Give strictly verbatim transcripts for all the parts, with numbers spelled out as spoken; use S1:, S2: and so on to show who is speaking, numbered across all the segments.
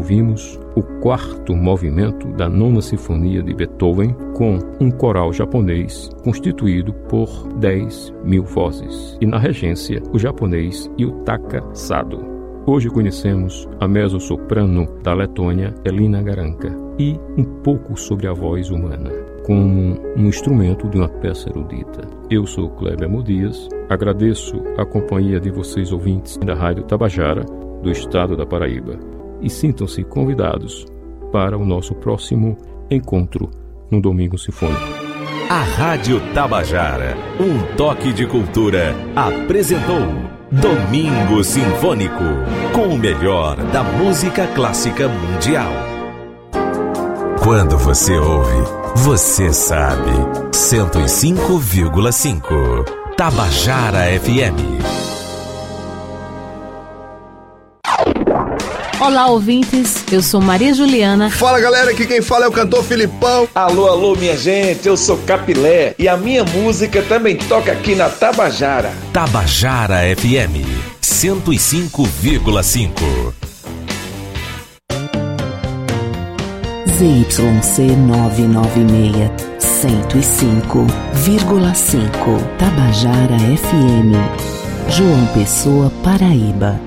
S1: ouvimos o quarto movimento da nona sinfonia de Beethoven com um coral japonês constituído por dez mil vozes e na regência o japonês Yutaka Sado. Hoje conhecemos a mezzo-soprano da Letônia Elina Garanca e um pouco sobre a voz humana como um instrumento de uma peça erudita. Eu sou Kleber Modias, agradeço a companhia de vocês ouvintes da Rádio Tabajara do estado da Paraíba e sintam-se convidados para o nosso próximo encontro no Domingo Sinfônico.
S2: A Rádio Tabajara, um toque de cultura, apresentou Domingo Sinfônico, com o melhor da música clássica mundial. Quando você ouve, você sabe. cento e cinco vírgula cinco Tabajara F M.
S3: Olá, ouvintes, eu sou Maria Juliana.
S4: Fala, galera, aqui quem fala é o cantor Filipão.
S5: Alô, alô, minha gente, eu sou Capilé e a minha música também toca aqui na Tabajara.
S2: Tabajara F M, cento e cinco vírgula cinco.
S6: Z Y C novecentos e noventa e seis, cento e cinco vírgula cinco Tabajara F M, João Pessoa, Paraíba.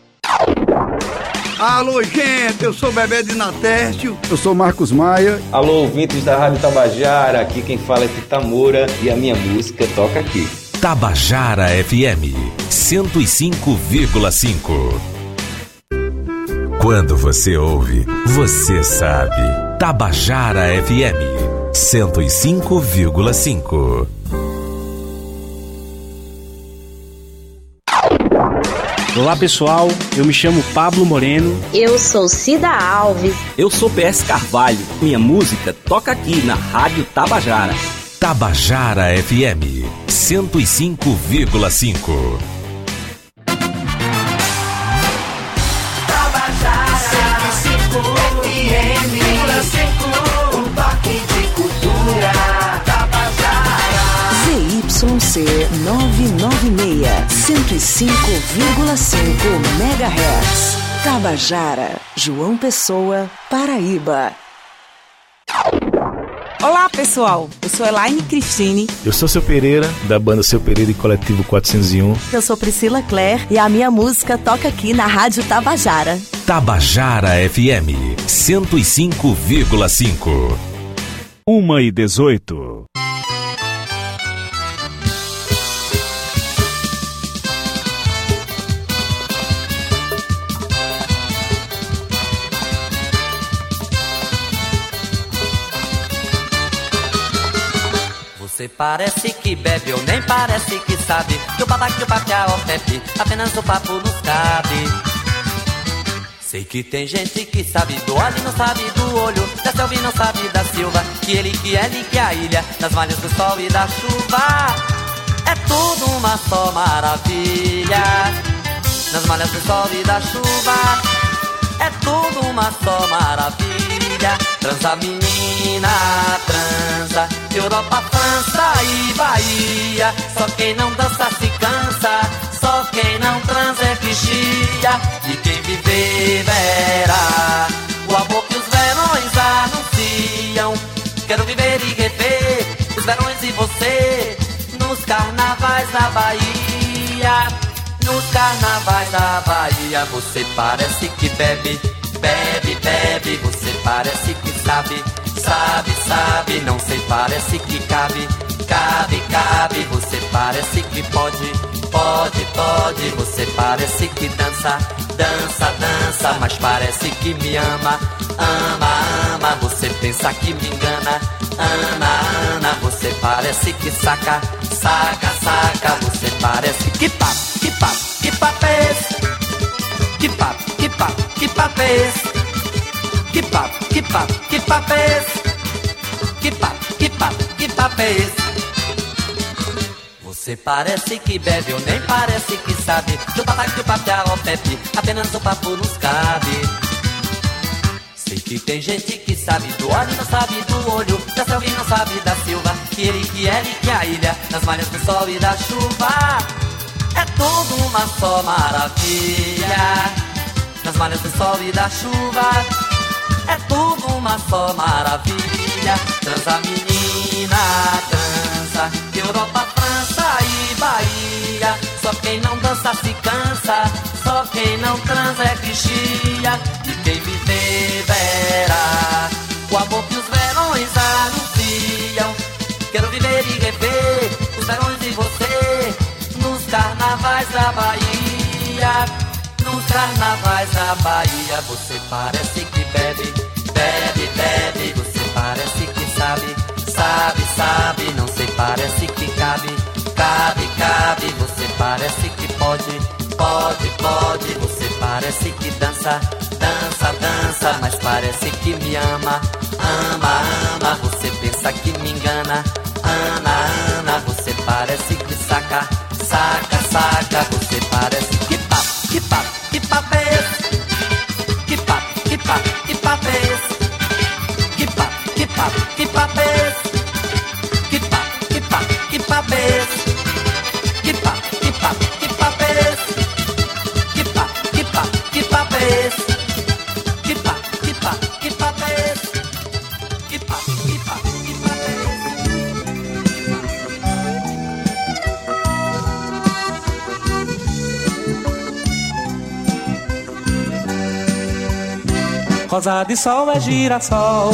S4: Alô, gente, eu sou Bebé de Natércio. Eu sou Marcos Maia.
S7: Alô, ouvintes da Rádio Tabajara, aqui quem fala é Tita Moura e a minha música toca aqui.
S2: Tabajara F M, cento e cinco vírgula cinco. Quando você ouve, você sabe. Tabajara F M, cento e cinco vírgula cinco.
S8: Olá pessoal, eu me chamo Pablo Moreno.
S9: Eu sou Cida Alves.
S10: Eu sou P S Carvalho. Minha música toca aqui na Rádio Tabajara.
S2: Tabajara F M, cento e cinco vírgula cinco.
S11: Tabajara cento e cinco F M, um toque de cultura. Tabajara
S6: Z Y C novecentos e noventa e seis, cento e cinco vírgula cinco megahertz. Tabajara, João Pessoa, Paraíba.
S12: Olá pessoal, eu sou Elaine Cristine.
S13: Eu sou Seu Pereira, da banda Seu Pereira e Coletivo quatrocentos e um.
S14: Eu sou Priscila Clare e a minha música toca aqui na Rádio Tabajara.
S2: Tabajara F M, cento e cinco vírgula cinco.
S13: uma e dezoito.
S15: Você parece que bebe ou nem parece que sabe que o babaque, o papia, o pepe, apenas o papo nos cabe. Sei que tem gente que sabe do óleo e não sabe do olho, da selva e não sabe da silva, que ele, que ela e que a ilha, das malhas do sol e da chuva. É tudo uma só maravilha, nas malhas do sol e da chuva. É tudo uma só maravilha. Transa menina, transa, Europa, França e Bahia. Só quem não dança se cansa, só quem não transa é vigia. E quem viver verá o amor que os verões anunciam. Quero viver e rever os verões e você nos carnavais da Bahia. Nos carnavais da Bahia. Você parece que bebe, bebe, bebe. Você parece que sabe, sabe, sabe. Não sei, parece que cabe, cabe, cabe. Você parece que pode, pode, pode. Você parece que dança, dança, dança. Mas parece que me ama, ama, ama. Você pensa que me engana, Ana, Ana. Você parece que saca, saca, saca. Você parece que papo, que papo, que papo é esse? Que papo, que papo, que papo é esse? Que papo, que papo, que papo é esse? Que papo, que papo, que papo é esse? Você parece que bebe ou nem parece que sabe do papai que o papel ao pepe, apenas o papo nos cabe. Sei que tem gente que sabe do óleo e não sabe do olho, da selva e não sabe da silva, que ele, que ela e que a ilha, nas malhas do sol e da chuva. É tudo uma só maravilha, nas das marés, do sol e da chuva. É tudo uma só maravilha. Transa, menina, transa. Europa, França e Bahia. Só quem não dança se cansa. Só quem não transa é crixia. E quem viver verá o amor que os verões anunciam. Quero viver e rever os verões e você nos carnavais da Bahia. Nos carnavais da Bahia. Você parece que bebe, bebe, bebe. Você parece que sabe, sabe, sabe. Não sei, parece que cabe, cabe, cabe. Você parece que pode, pode, pode. Você parece que dança, dança, dança. Mas parece que me ama, ama, ama. Você pensa que me engana, Ana, Ana. Você parece que saca, saca, saca. Você parece que pá, que pá, que papo é esse? Que papo, que papo, que papo é esse? Que papo, que papo, que papo é esse? Que papo, que papo, que papo é esse? Que papo, que papo, que papo é esse? Que papo, que papo, que papo é esse? Que papo, que papo, que papo é esse? Que papo, que papo, que papo é esse?
S16: Rosa de sol é girassol,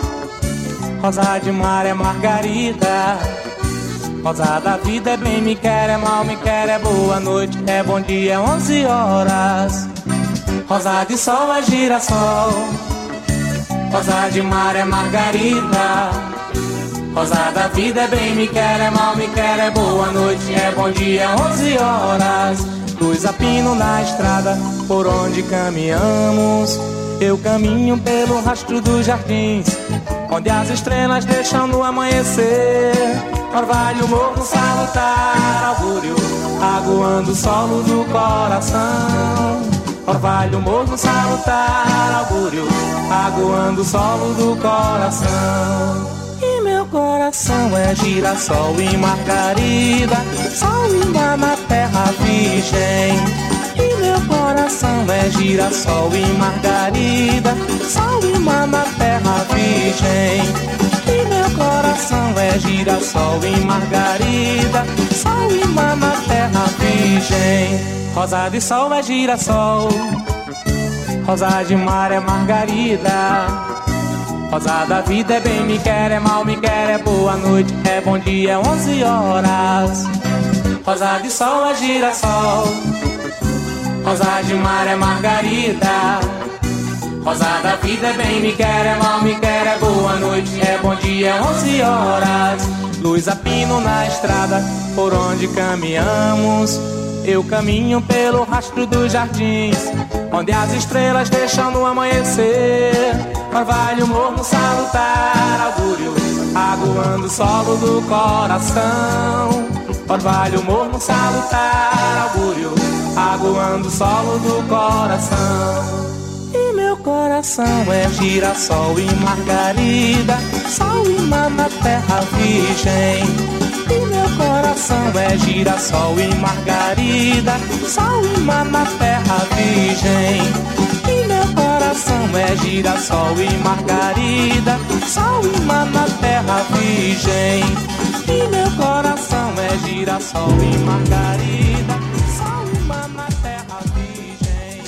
S16: rosa de mar é margarida, rosa da vida é bem me quer, é mal me quer, é boa noite, é bom dia, é onze horas. Rosa de sol é girassol, rosa de mar é margarida, rosa da vida é bem me quer, é mal me quer, é boa noite, é bom dia, é onze horas. Luz a pino na estrada por onde caminhamos. Eu caminho pelo rastro dos jardins, onde as estrelas deixam no amanhecer orvalho, morno, salutar, augúrio, aguando o solo do coração. Orvalho, morno, salutar, augúrio, aguando o solo do coração. E meu coração é girassol e margarida, sol e mar na terra virgem. E meu coração é girassol e margarida, sol e mar na terra virgem. E meu coração é girassol e margarida, sol e mar na terra virgem. Rosa de sol é girassol, rosa de mar é margarida, rosa da vida é bem me quer, é mal me quer, é boa noite, é bom dia, é onze horas. Rosa de sol é girassol, rosa de mar é margarida, rosa da vida é bem me quer, é mal me quer, é boa noite, é bom dia, é onze horas. Luz a pino na estrada por onde caminhamos. Eu caminho pelo rastro dos jardins, onde as estrelas deixam no amanhecer orvalho, morno, salutar, augúrio, aguando o solo do coração. Orvalho, morno, salutar, augúrio, aguando o solo do coração. E meu coração é girassol e margarida, sol e mar na terra virgem. E meu coração é girassol e margarida, sol e mar na terra virgem. E meu coração é girassol e margarida, sol e mar na terra virgem. E meu coração é girassol e margarida, sol e mar na terra virgem.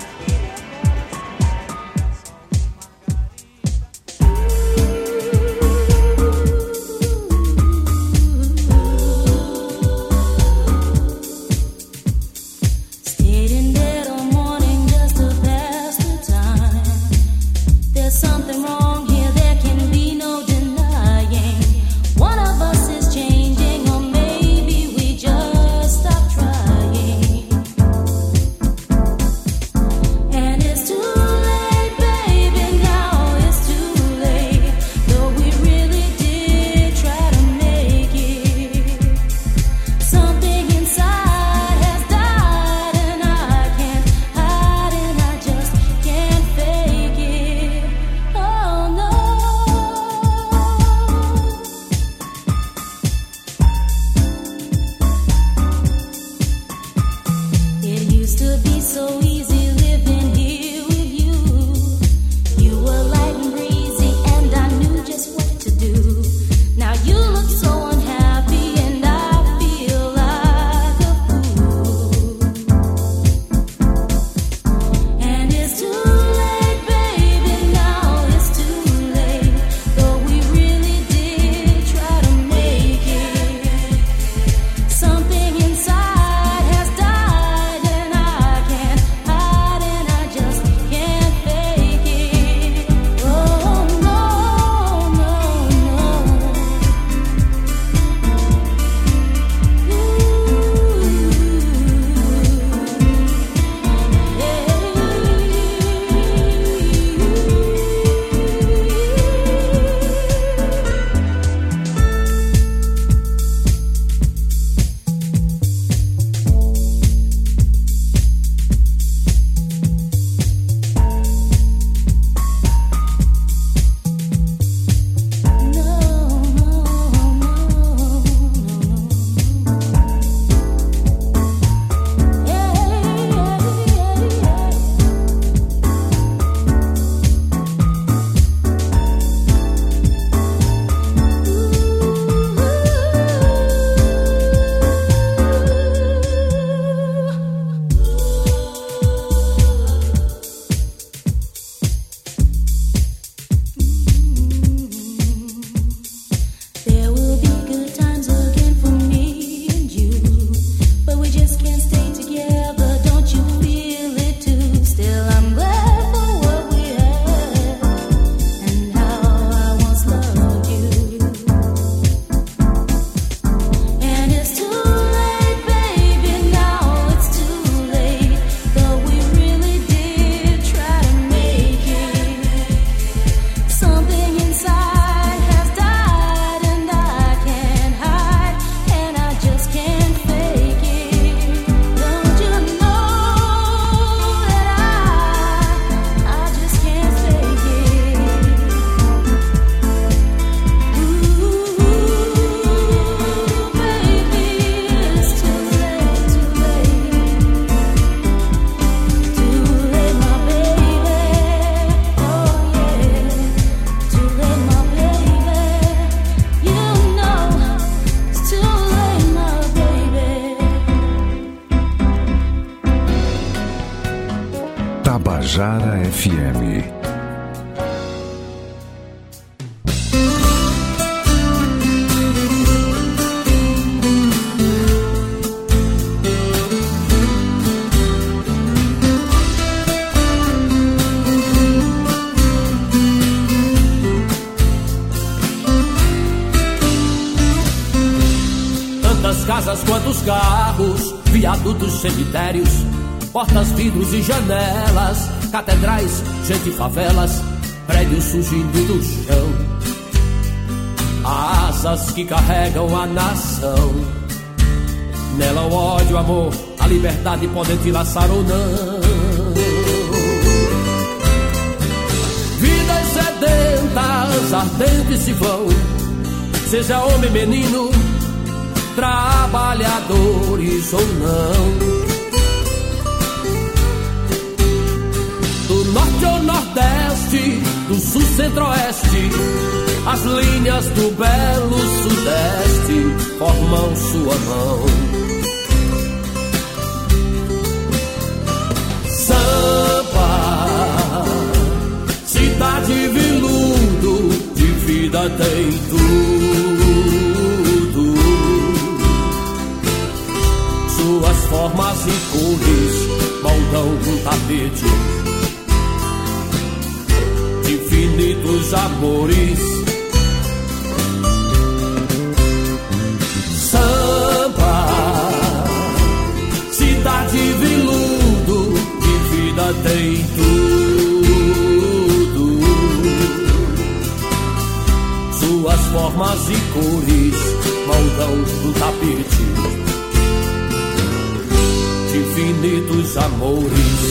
S17: Stayed in bed all morning just to pass the time. There's something wrong here, there can be no denying. One of us is changing, or maybe we just stopped trying.
S2: Tabajara F M.
S18: Tantas casas quantos carros, viadutos, cemitérios, portas, vidros e janelas, catedrais, gente, favelas, prédios surgindo do chão, asas que carregam a nação. Nela o ódio, o amor, a liberdade podem te laçar ou não. Vidas sedentas, ardentes se vão, seja homem, menino, trabalhadores ou não. Do norte ao nordeste, do sul centro-oeste, as linhas do belo sudeste formam sua mão. Sampa, cidade viludo, de vida tem tudo. Suas formas e cores moldam um tapete, infinitos amores. Sampa, cidade viludo, de vida tem tudo. Suas formas e cores moldam um tapete, infinitos amores.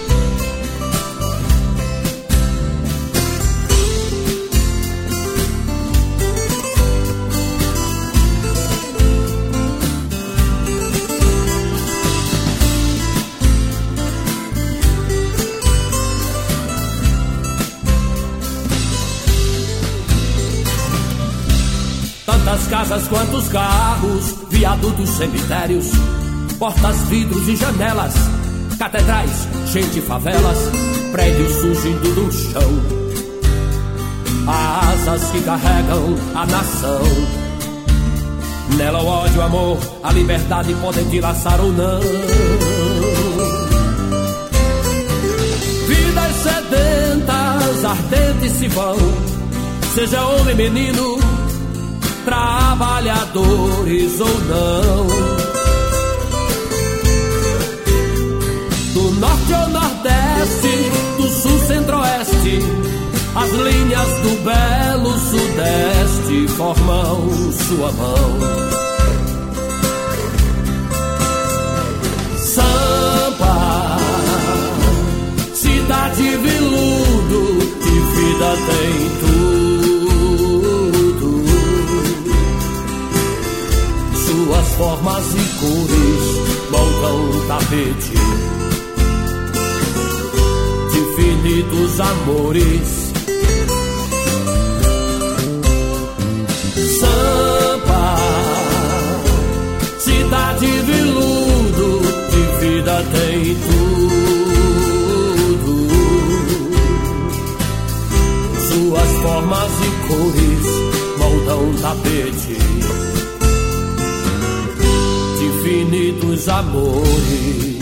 S18: Tantas casas quantos carros, viadutos, cemitérios, portas, vidros e janelas, catedrais, gente, favelas, prédios surgindo do chão, asas que carregam a nação. Nela o ódio, o amor, a liberdade podem te laçar ou não. Vidas sedentas, ardentes se vão, seja homem, menino, trabalhadores ou não. Do norte ao nordeste, do sul centro-oeste, as linhas do belo sudeste formam sua mão. Sampa, cidade viludo, de vida tem tudo. Suas formas e cores moldam um tapete, infinitos amores. Sampa, cidade viludo, de vida tem tudo. Suas formas e cores moldam um tapete, infinitos amores.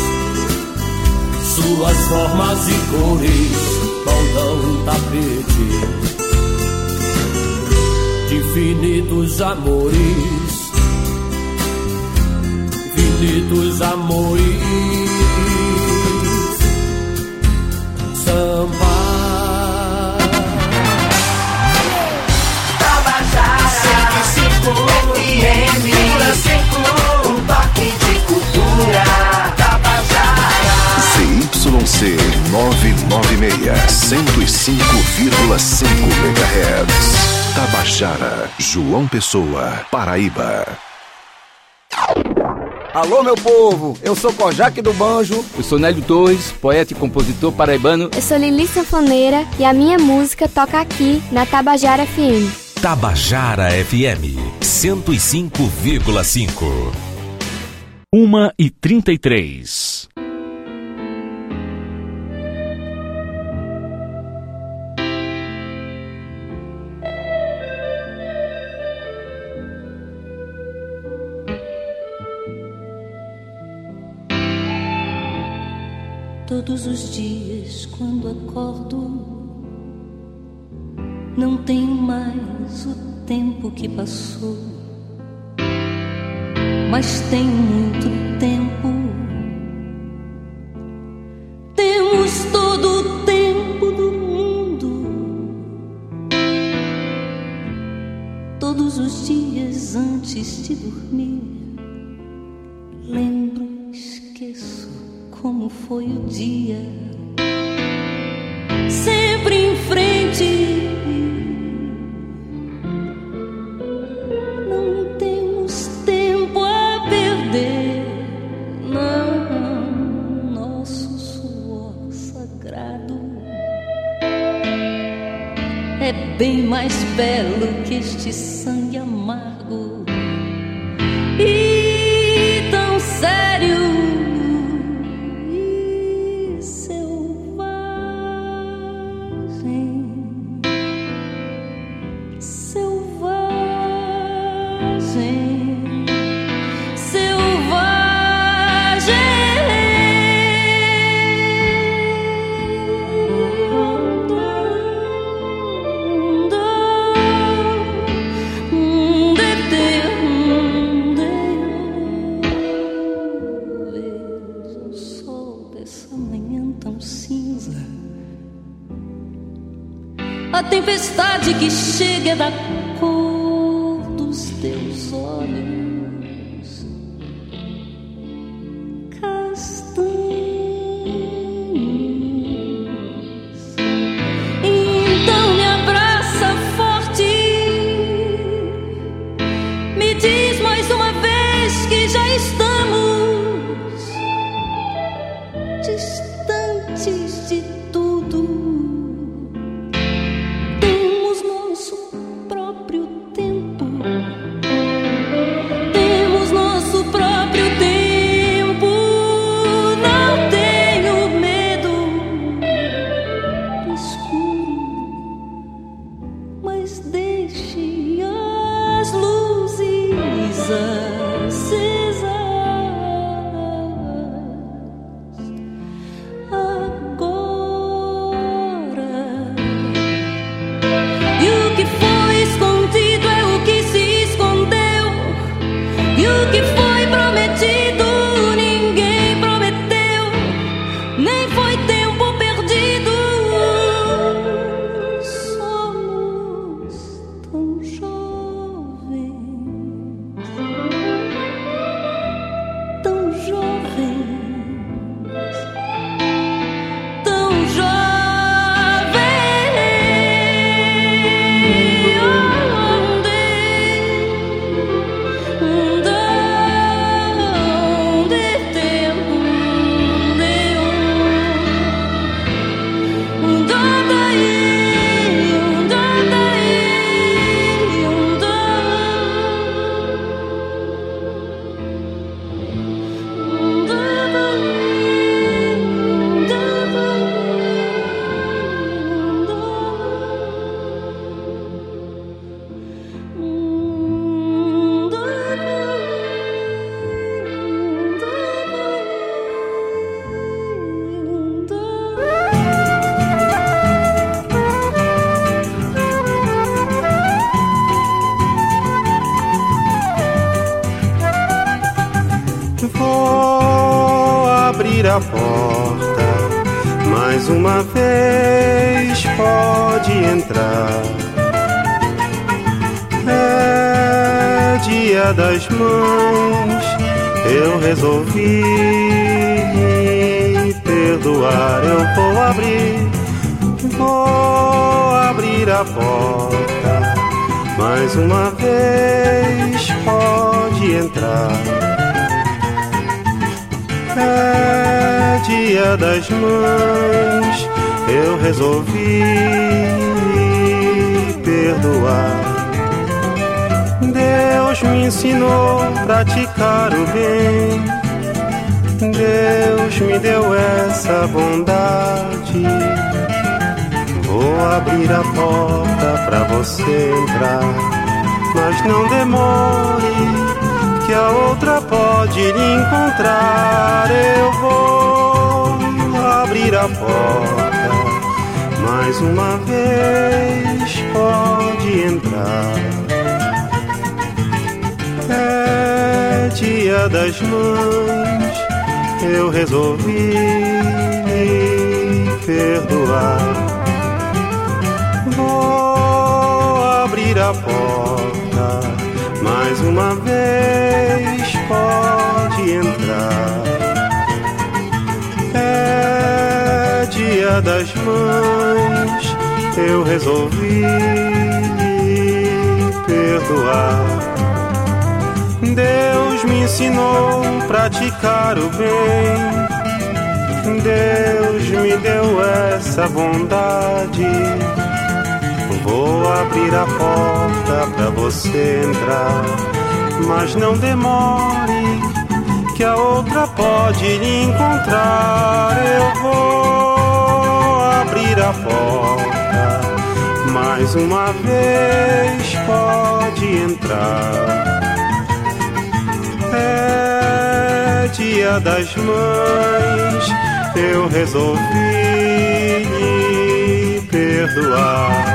S18: Suas formas e cores moldam um tapete, infinitos amores, infinitos amores. Sampa.
S11: Tabajara cento e cinco F M, um toque de cultura.
S2: Z Y C novecentos e noventa e seis, cento e cinco vírgula cinco megahertz. Tabajara, João Pessoa, Paraíba.
S4: Alô, meu povo, eu sou Kojak do Banjo.
S19: Eu sou Nélio Torres, poeta e compositor paraibano.
S20: Eu sou Lili Sanfoneira e a minha música toca aqui na Tabajara F M.
S2: Tabajara F M, cento e cinco vírgula cinco.
S1: uma e trinta e três.
S17: Todos os dias, quando acordo, não tenho mais o tempo que passou, mas tenho muito tempo. Temos todo o tempo do mundo. Todos os dias antes de dormir, lembro, esqueço como foi o dia. Sempre em frente, não temos tempo a perder. Não, nosso suor sagrado é bem mais belo que este sangue amargo e tão sério. A tempestade que chega da cor dos teus olhos castanhos. Então me abraça forte, me diz mais uma vez que já estamos distantes de tudo.
S21: A porta, mais uma vez pode entrar. É dia das mães, eu resolvi perdoar. Eu vou abrir, vou abrir a porta, mais uma vez pode entrar. É dia das mães, eu resolvi perdoar. Deus me ensinou a praticar o bem, Deus me deu essa bondade. Vou abrir a porta pra você entrar, mas não demore, que a outra pode lhe encontrar. Eu vou abrir abrir a porta, mais uma vez pode entrar. É dia das mães, eu resolvi me perdoar. Vou abrir a porta, mais uma vez pode entrar. É dia das mães, eu resolvi me perdoar. Deus me ensinou a praticar o bem, Deus me deu essa bondade. Vou abrir a porta pra você entrar, mas não demore, que a outra pode lhe encontrar. Eu vou abrir a porta, mais uma vez pode entrar. É dia das mães, eu resolvi lhe perdoar.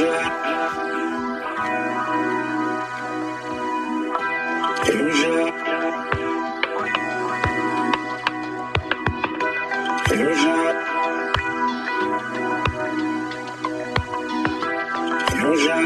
S21: Eu já
S11: Eu já, eu já,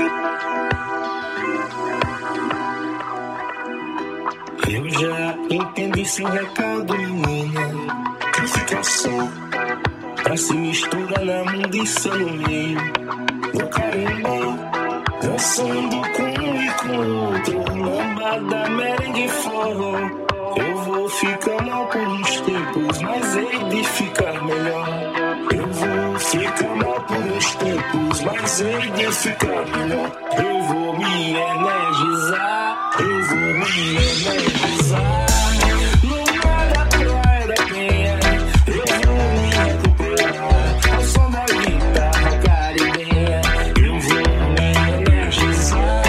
S11: eu já entendi seu recado, menina. Que fica só pra se misturar na mundiça no meio do carimbó, dançando com um e com outro, lambada, merengue e forró. Eu vou ficar mal por uns tempos, mas hei de ficar melhor. Eu vou ficar mal por uns tempos, mas hei de ficar melhor. Eu vou me energizar, eu vou me energizar. No mar da praia da Penha, eu vou me recuperar. Ao som da guitarra caribenha, eu vou me energizar.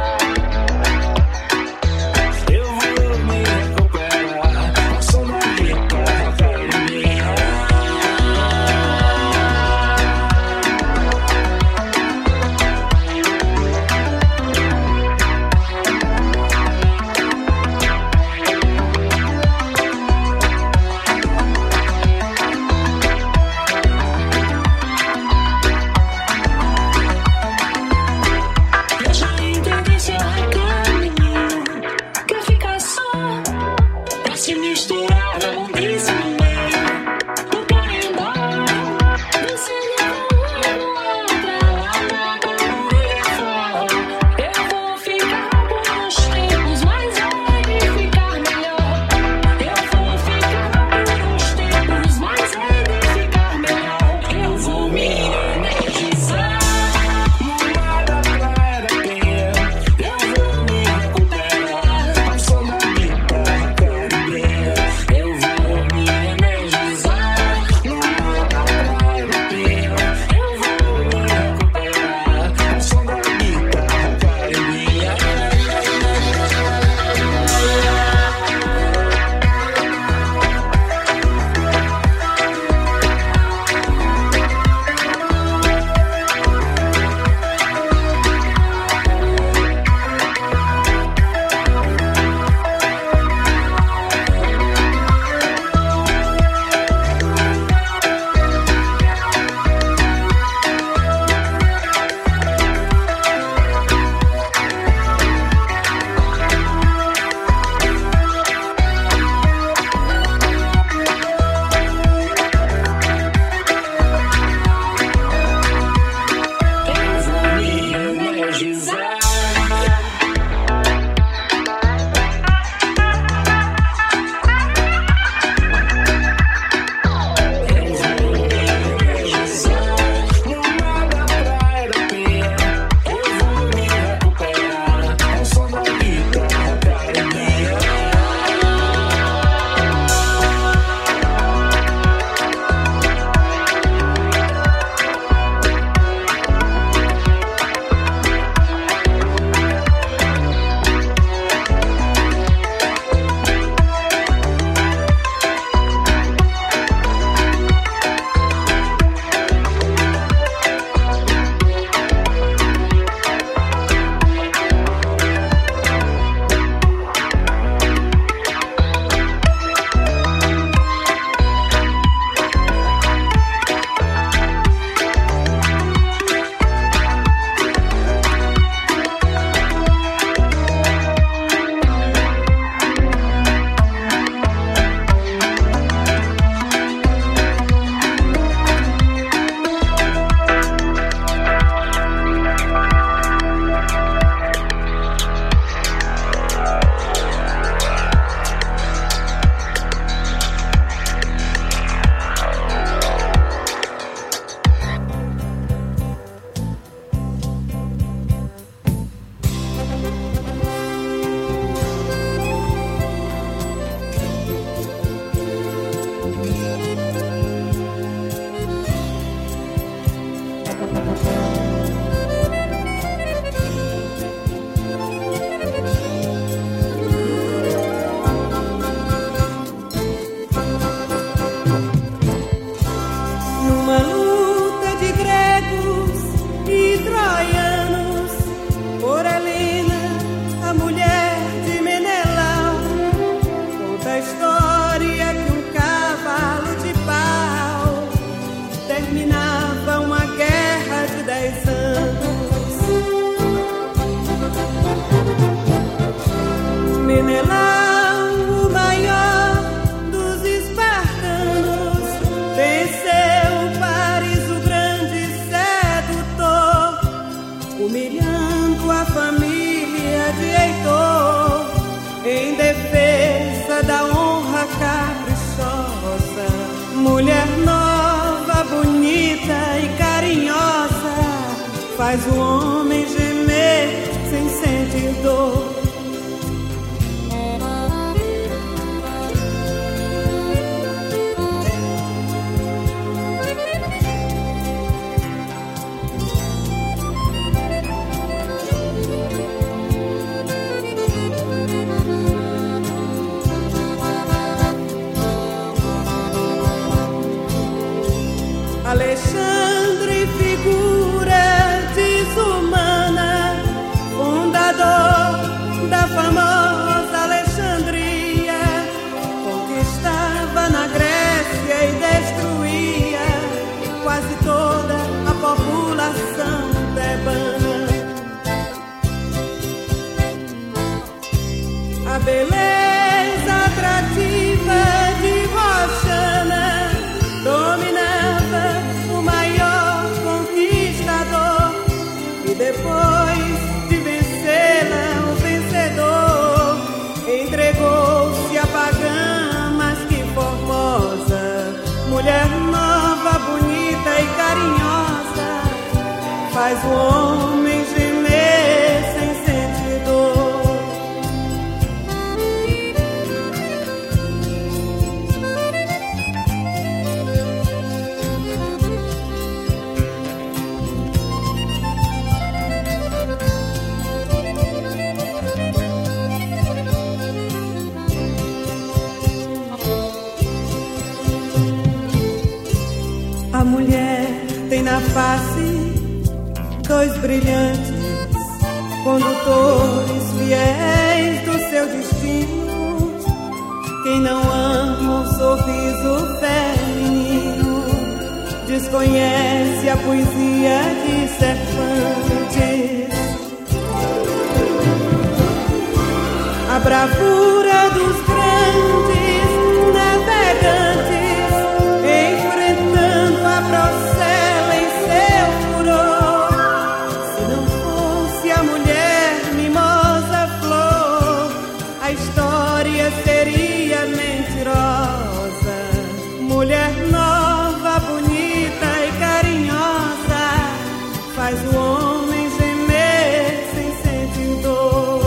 S11: Eu vou me recuperar. Ao som da guitarra caribenha. Eu já entendi seu recado, menino. Quer ficar só pra se misturar na mundiça no meio do carimbó, dançando com outra, lambada, merengue e forró. Eu vou ficar por uns tempos, mas hei de ficar melhor. Eu vou ficar por uns tempos, mas hei de ficar melhor. Eu vou me energizar. No mar da praia da Penha, eu vou me recuperar. Ao som da guitarra caribenha,
S3: faz o homem gemer sem sentir dor. Alexandre, figura desumana, fundador da famosa Alexandria, conquistava na Grécia e destruía quase toda a população tebana. A beleza atrativa de Roxana dominava o maior conquistador, e depois de vencê-la, o vencedor entregou-se à pagã, mas que formosa, mulher nova, bonita e carinhosa, faz o homem gemer sem sentir dor. A mulher tem na face dois brilhantes condutores fiéis do seu destino. Quem não ama o sorriso feminino desconhece a poesia de Cervantes. A bravura dos grandes navegantes enfrentando a procela em seu furor. Se não fosse a mulher mimosa flor, a história seria mentirosa. Mulher nova, bonita e carinhosa, faz o homem gemer sem sentir dor.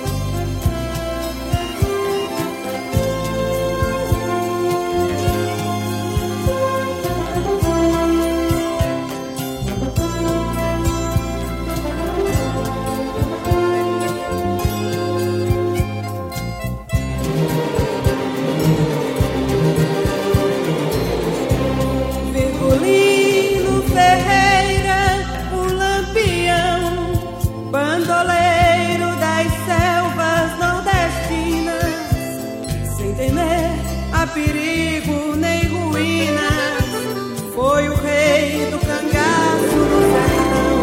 S3: Bandoleiro das selvas nordestinas, sem temer a perigo nem ruínas, foi o rei do cangaço do sertão.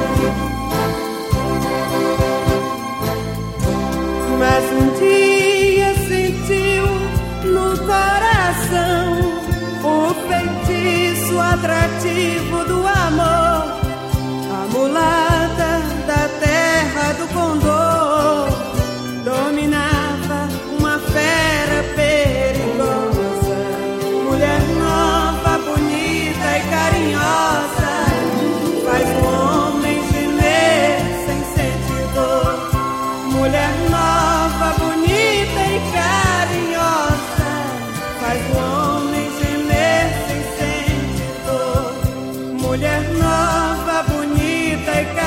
S3: Mas um dia sentiu no coração o feitiço atrativo do amor. A mulata da terra do Condor dominava uma fera perigosa. Mulher nova, bonita e carinhosa, faz o homem gemer sem sentir dor. Mulher nova, bonita e carinhosa, faz o homem gemer sem sentir dor. Mulher nova, bonita e carinhosa,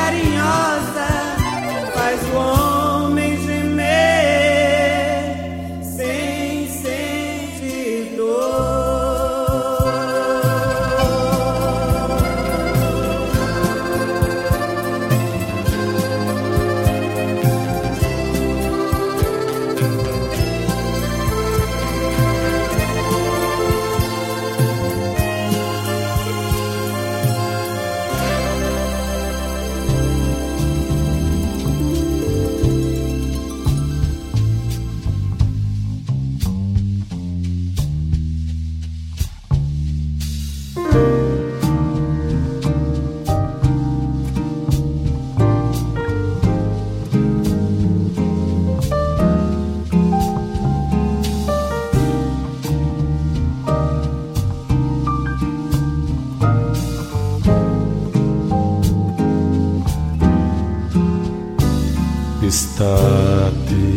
S21: l'estate.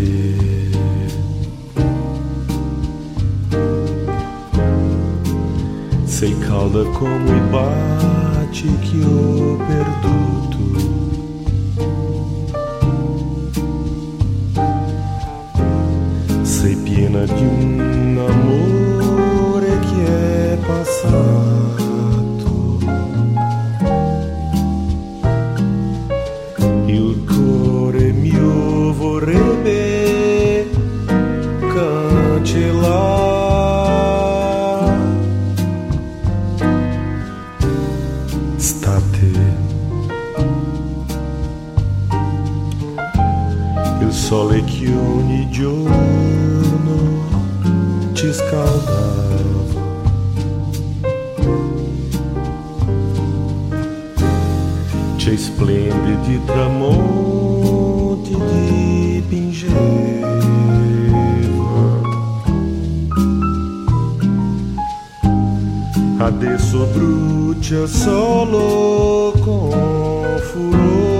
S21: Sei calda come i baci che ho perduto. Sei piena di un amore che è passato. Il cuore mio vorrebbe cancellare. Il sole che ogni giorno ci scaldava, c'è splendidi tramonti dipingeva. Adesso brucia solo con furore.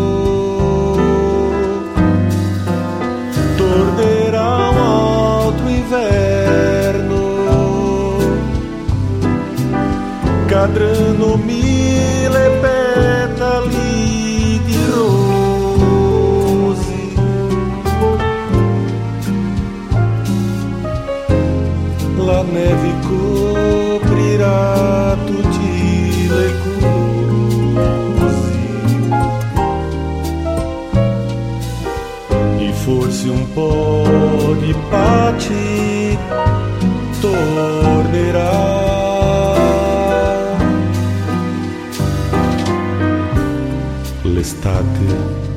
S21: Tornerà un altro inverno, cadranno mille petali di rosi. La neve coprirà tutti le cose e forse un po' di pace tornerà. L'estate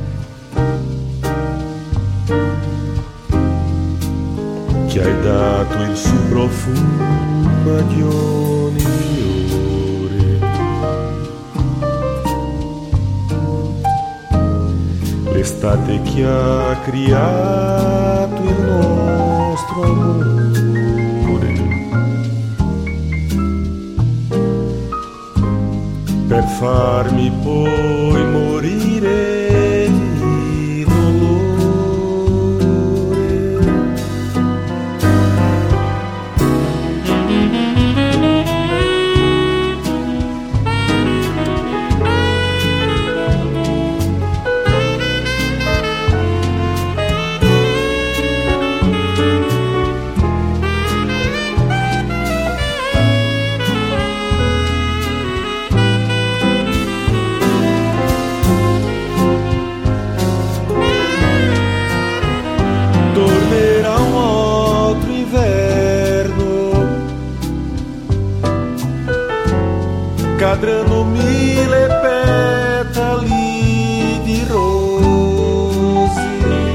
S21: che hai dato il suo profumo di ogni fiore. L'estate che ha creato il nostro amore, per farmi poi morire di dolore. Cadranno mille petali di rose.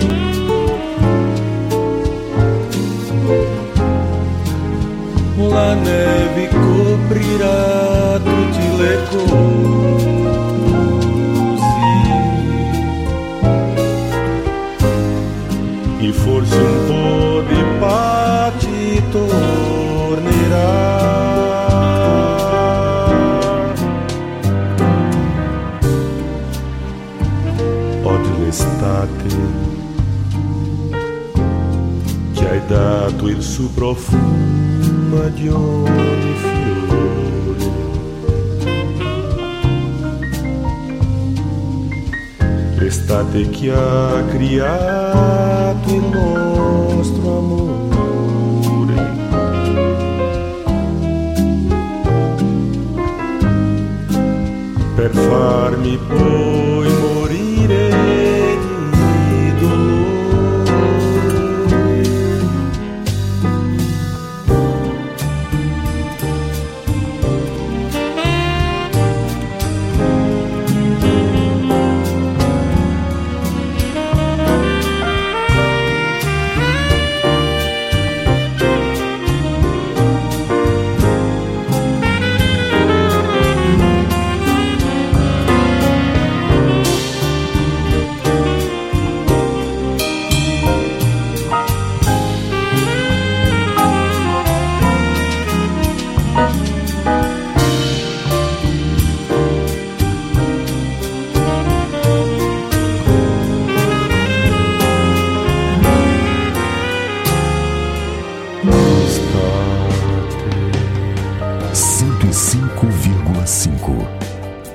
S21: La neve coprirà tutte le cose e forse un po' di pace tornerà. L'estate che hai dato il suo profumo di ogni fiore. L'estate che ha creato il nostro amore, per farmi poi morire.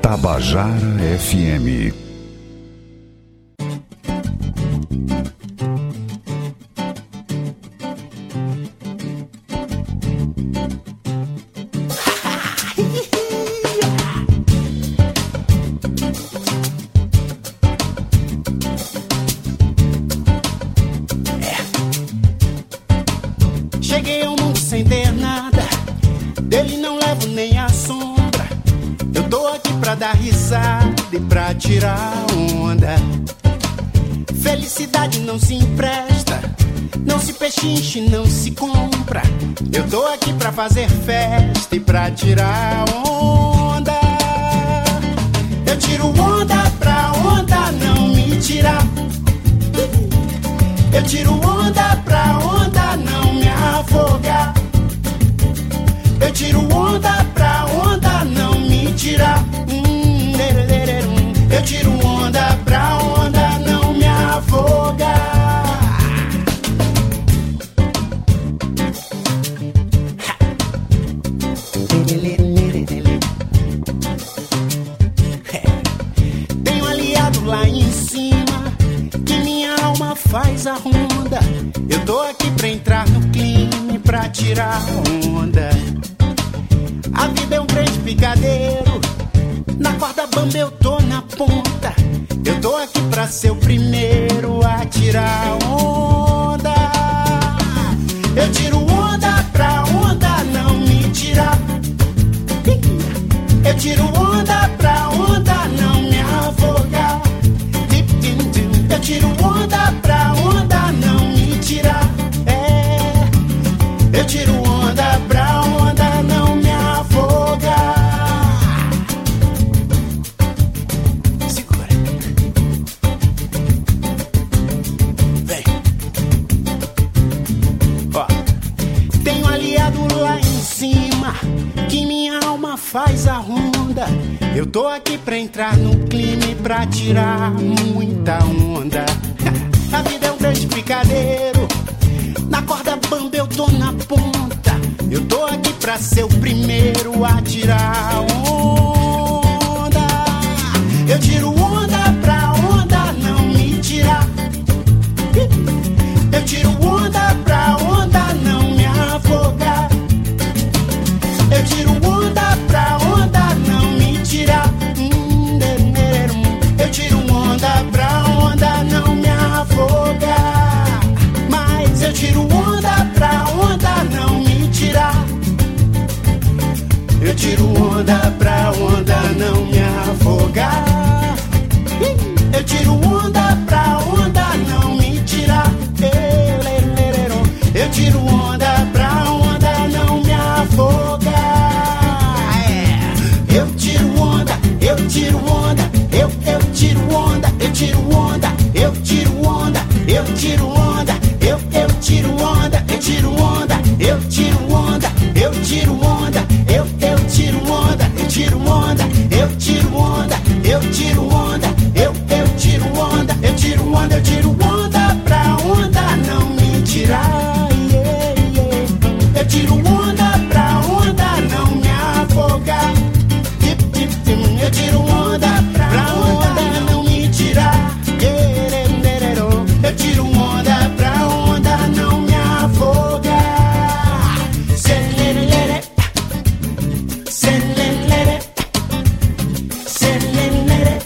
S2: Tabajara F M.
S3: Cheguei ao mundo sem ter nada, dele não levo nem a sombra. Eu tô aqui pra dar risada e pra tirar onda. Felicidade não se empresta, não se pechinche, não se compra. Eu tô aqui pra fazer festa e pra tirar onda. Eu tiro onda pra onda não me tirar. Eu tiro onda pra onda não me afogar. Eu tiro onda pra onda não me tirar. Hum, eu tiro onda pra onda não me afogar. Tenho aliado lá em cima que minha alma faz a ronda. Eu tô aqui pra entrar no clima e pra tirar onda. A vida é um grande picadeiro, na corda bamba eu tô na ponta. Eu tô aqui pra ser o primeiro a tirar onda. Eu tiro onda pra onda não me tirar. Eu tiro onda pra onda não me afogar. Eu tiro onda pra onda não me tirar. É, eu tiro onda pra onda não me afogar. Segura. Vem. Ó. Tenho aliado lá em cima que minha alma faz a ronda. Eu tô aqui pra entrar no clima e pra tirar muita onda. A vida é um grande picadeiro, na corda bamba eu tô na ponta. Eu tô aqui pra ser o primeiro a tirar onda. Eu tiro onda pra onda não me tirar. Eu tiro onda pra onda não me afogar. Eu tiro onda pra onda não me tirar. Eu tiro onda pra onda não me afogar. Mas eu tiro onda pra onda não me tirar. Eu tiro onda pra onda não me afogar. Eu tiro onda pra onda não me tirar. Eu tiro onda pra onda não me afogar. Eu tiro onda, eu tiro onda, eu, eu tiro onda, eu tiro onda, eu tiro onda, eu tiro onda, eu, eu tiro onda, eu tiro onda, eu tiro onda, eu tiro onda, eu, eu tiro onda, eu tiro onda, eu tiro onda, eu tiro onda, eu, eu tiro onda, eu tiro onda, eu tiro onda pra onda não me tirar. Yeah, yeah. Eu tiro onda pra onda não me afogar. Eu tiro onda pra onda não me tirar. Eu tiro onda pra onda não me afogar. Selelele, selelele, selelele,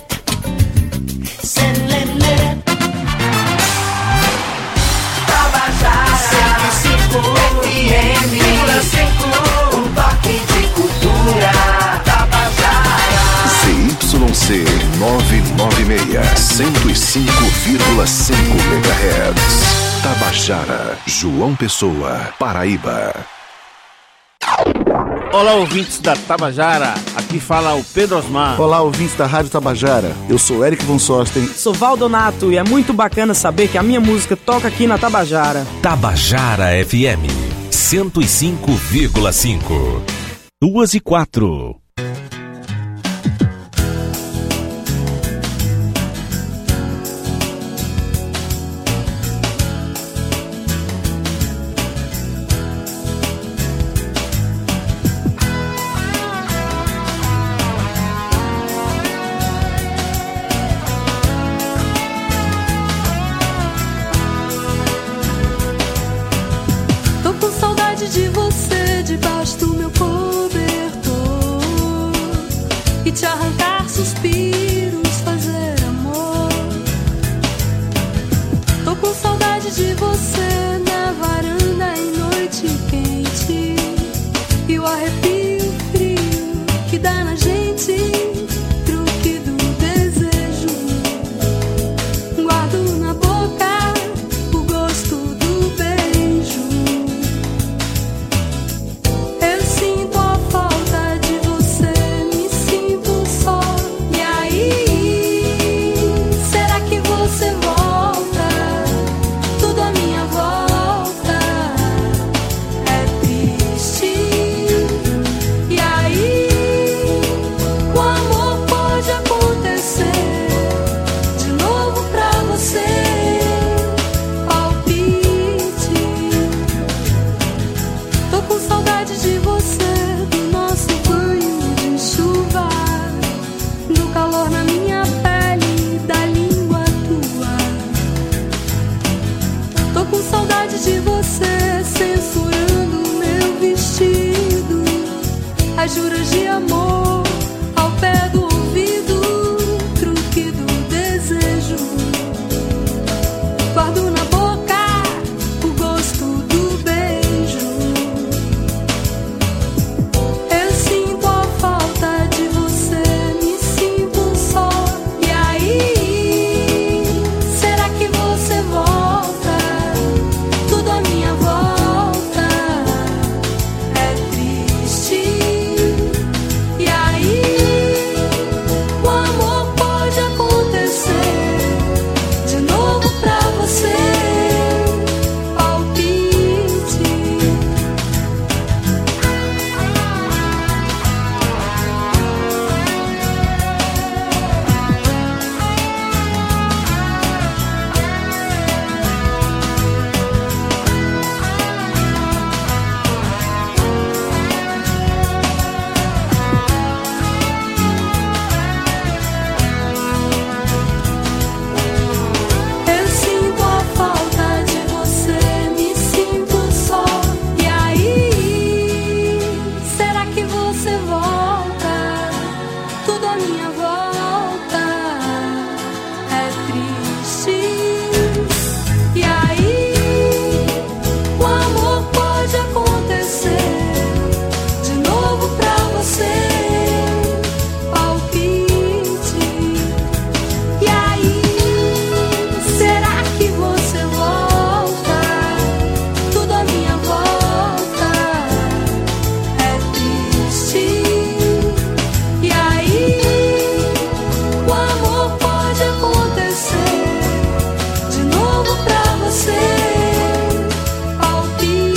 S3: selelele. Tabajara cento e cinco F M, um toque de cultura.
S2: Z Y C novecentos e noventa e seis, cento e cinco vírgula cinco megahertz. Tabajara, João Pessoa, Paraíba.
S5: Olá, ouvintes da Tabajara, aqui fala o Pedro Osmar.
S22: Olá, ouvintes da Rádio Tabajara, eu sou Eric Von Sosten.
S23: Sou Valdonato e é muito bacana saber que a minha música toca aqui na Tabajara.
S2: Tabajara F M, cento e cinco vírgula cinco.
S8: Duas e quatro.
S7: com saudade de você, do nosso banho de chuva, do calor na minha pele, da língua tua. Tô com saudade de você, censurando meu vestido, as juras de amor ao pé do ouvido, truque do desejo. Guardo na boca o gosto do beijo. Eu sinto a falta de você, me sinto só. E aí, será que você volta? Tudo à minha volta é triste. E aí, o amor pode acontecer de novo pra você. Eu sinto a falta de você, me sinto só. E aí, será que você volta? Tudo à minha volta é triste. E aí, o amor pode acontecer de novo pra você. Palpite. E aí, será que você volta? Tudo à minha volta é triste. E aí, o amor pode acontecer de novo pra você. Palpite.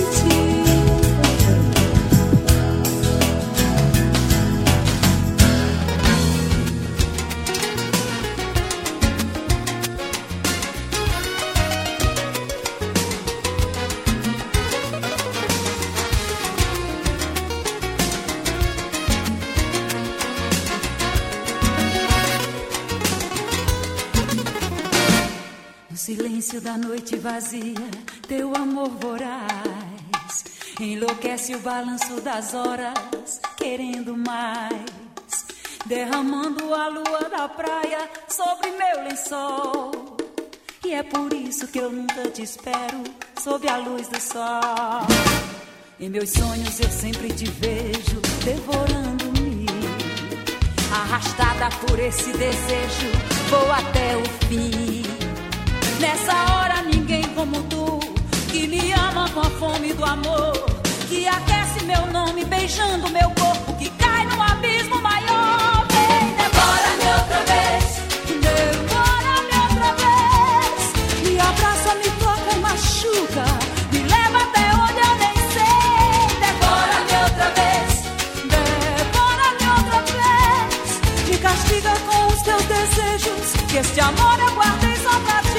S9: No silêncio da noite vazia, teu amor voraz enlouquece o balanço das horas, querendo mais, derramando a lua da praia sobre meu lençol. E é por isso que eu nunca te espero sob a luz do sol. Em meus sonhos eu sempre te vejo devorando-me, arrastada por esse desejo, vou até o fim. Nessa hora ninguém como tu, que me ama com a fome do amor, que aquece meu nome beijando meu corpo, que cai num abismo maior. Vem, devora-me outra vez, devora-me outra vez, me abraça, me toca e machuca, me leva até onde eu nem sei. Devora-me outra vez, devora-me outra vez, me castiga com os teus desejos, que este amor eu guardei só pra ti.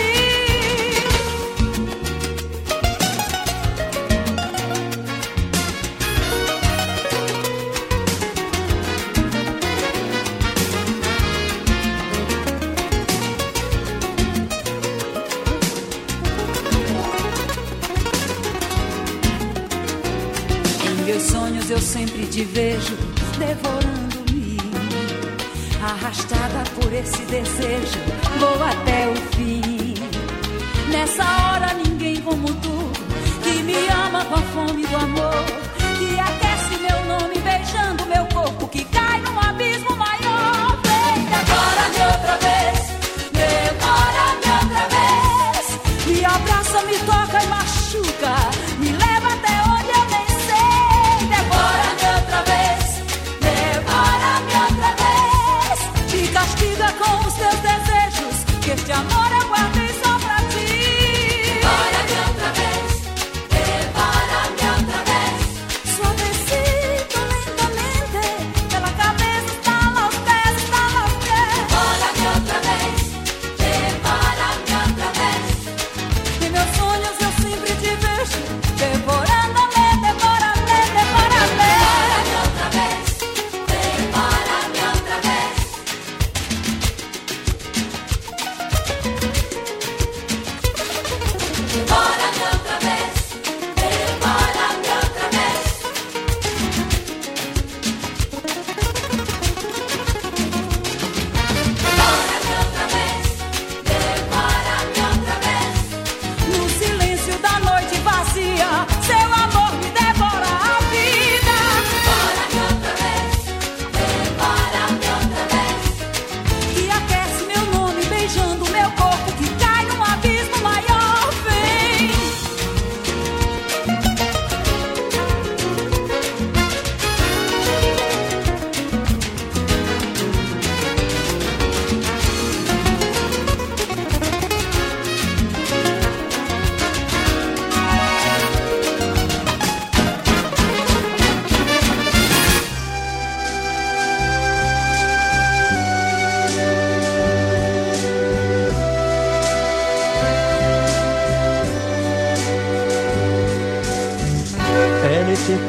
S9: Meus sonhos eu sempre te vejo devorando-me, arrastada por esse desejo, vou até o fim. Nessa hora ninguém como tu, que me ama com a fome do amor, que aquece meu nome beijando meu corpo, que cai num abismo maior. Vem, devora-me outra vez, devora-me outra vez, me abraça, me toca e machuca, me leva até onde eu nem sei. Devora-me outra vez, devora-me outra vez, me castiga com os teus desejos, que este amor eu guardei só pra ti. Devora-me outra vez, devora-me outra vez,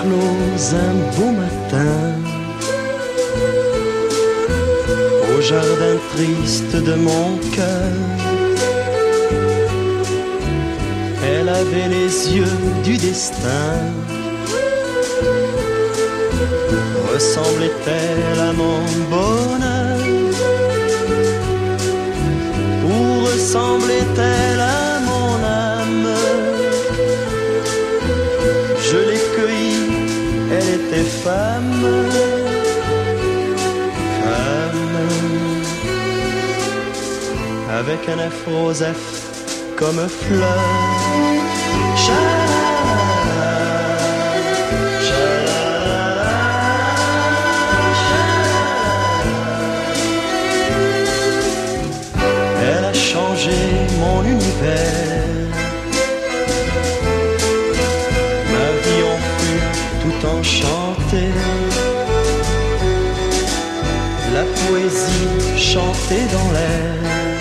S6: nous un beau matin, au jardin triste de mon cœur. Elle avait les yeux du destin. Ressemblait-elle à mon bonheur, ou ressemblait-elle à mon âme? Je l'ai cueillie, elle était femme, femme, avec un F rose F comme fleur. Chalala, chalala, chalala. Elle a changé mon univers. Ma vie en fut tout enchantée. La poésie chantée dans l'air.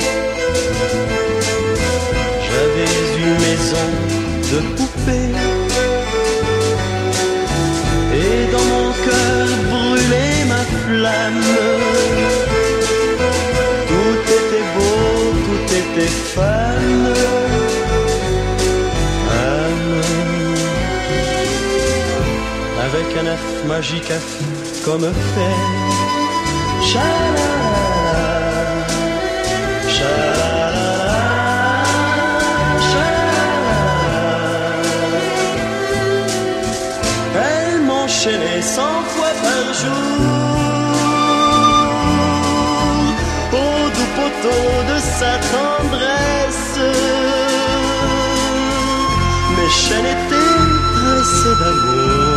S6: J'avais une maison de poupée, et dans mon cœur brûlait ma flamme. Tout était beau, tout était femme, femme, avec un F magique F comme fer. Chalala, chalala. Enchaîné cent fois par jour au doux poteau de sa tendresse. Mes chaînes étaient tressées d'amour.